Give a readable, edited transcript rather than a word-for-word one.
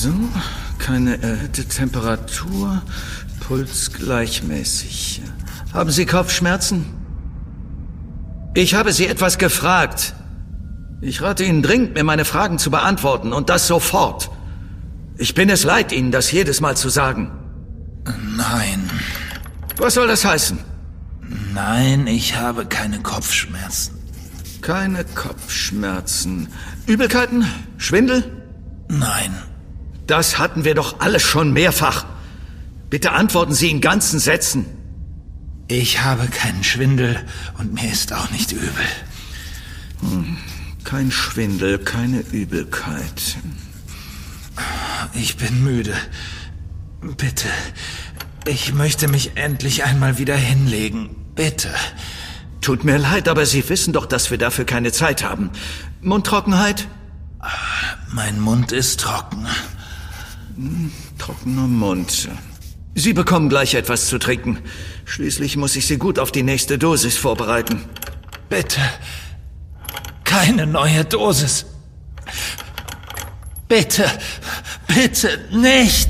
So, keine erhöhte Temperatur, Puls gleichmäßig. Haben Sie Kopfschmerzen? Ich habe Sie etwas gefragt. Ich rate Ihnen dringend, mir meine Fragen zu beantworten und das sofort. Ich bin es leid, Ihnen das jedes Mal zu sagen. Nein. Was soll das heißen? Nein, ich habe keine Kopfschmerzen. Keine Kopfschmerzen. Übelkeiten? Schwindel? Nein. Das hatten wir doch alles schon mehrfach. Bitte antworten Sie in ganzen Sätzen. Ich habe keinen Schwindel und mir ist auch nicht übel. Kein Schwindel, keine Übelkeit. Ich bin müde. Bitte. Ich möchte mich endlich einmal wieder hinlegen. Bitte. Tut mir leid, aber Sie wissen doch, dass wir dafür keine Zeit haben. Mundtrockenheit? Mein Mund ist trocken. Trockener Mund. Sie bekommen gleich etwas zu trinken. Schließlich muss ich Sie gut auf die nächste Dosis vorbereiten. Bitte. Keine neue Dosis. Bitte. Bitte nicht.